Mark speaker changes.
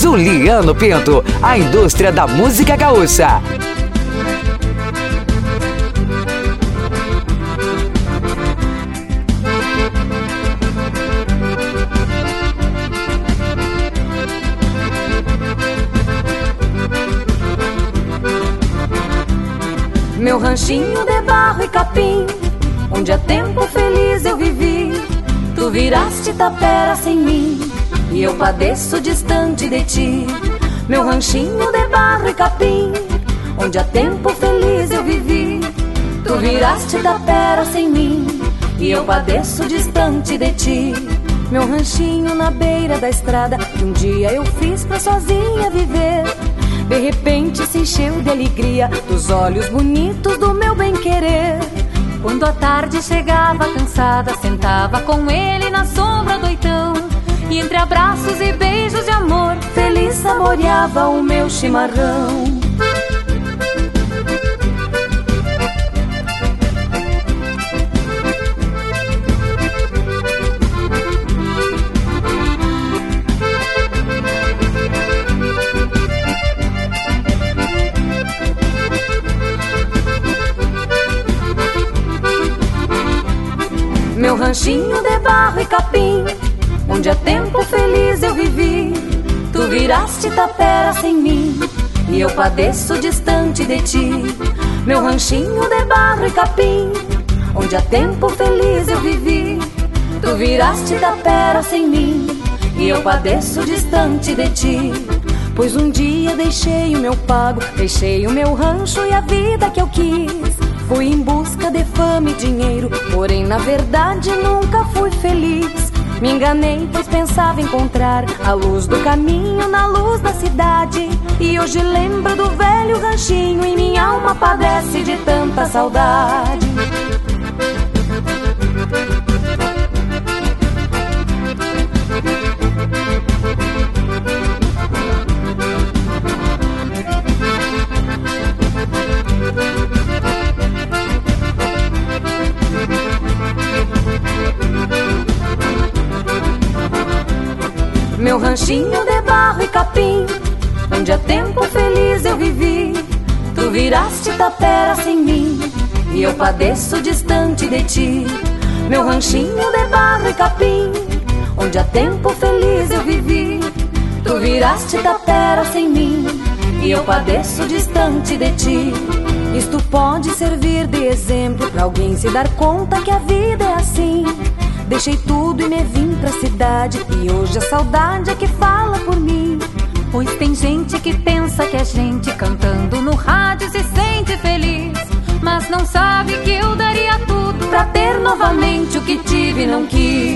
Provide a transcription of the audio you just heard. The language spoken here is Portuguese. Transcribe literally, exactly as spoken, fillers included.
Speaker 1: Juliano Pinto, a indústria da música gaúcha.
Speaker 2: Meu ranchinho de barro e capim, onde há tempo feliz eu vivi. Tu viraste tapera sem mim, e eu padeço distante de ti. Meu ranchinho de barro e capim, onde há tempo feliz eu vivi. Tu viraste tapera sem mim, e eu padeço distante de ti. Meu ranchinho na beira da estrada, que um dia eu fiz pra sozinha viver. De repente se encheu de alegria dos olhos bonitos do meu bem-querer. Quando a tarde chegava cansada, sentava com ele na sombra do oitão, e entre abraços e beijos de amor, feliz saboreava o meu chimarrão. Meu ranchinho de barro e capim, onde há tempo feliz eu vivi. Tu viraste tapera sem mim, e eu padeço distante de ti. Meu ranchinho de barro e capim, onde há tempo feliz eu vivi. Tu viraste tapera sem mim, e eu padeço distante de ti. Pois um dia deixei o meu pago, deixei o meu rancho e a vida que eu quis. Fui em busca de fama e dinheiro, porém na verdade nunca fui feliz. Me enganei, pois pensava encontrar a luz do caminho na luz da cidade. E hoje lembro do velho ranchinho e minha alma padece de tanta saudade. Meu ranchinho de barro e capim, onde há tempo feliz eu vivi. Tu viraste tapera sem mim, e eu padeço distante de ti. Meu ranchinho de barro e capim, onde há tempo feliz eu vivi. Tu viraste tapera sem mim, e eu padeço distante de ti. Isto pode servir de exemplo pra alguém se dar conta que a vida é assim. Deixei tudo e me vim pra cidade, e hoje a saudade é que fala por mim. Pois tem gente que pensa que a gente cantando no rádio se sente feliz, mas não sabe que eu daria tudo pra ter novamente o que tive e não quis.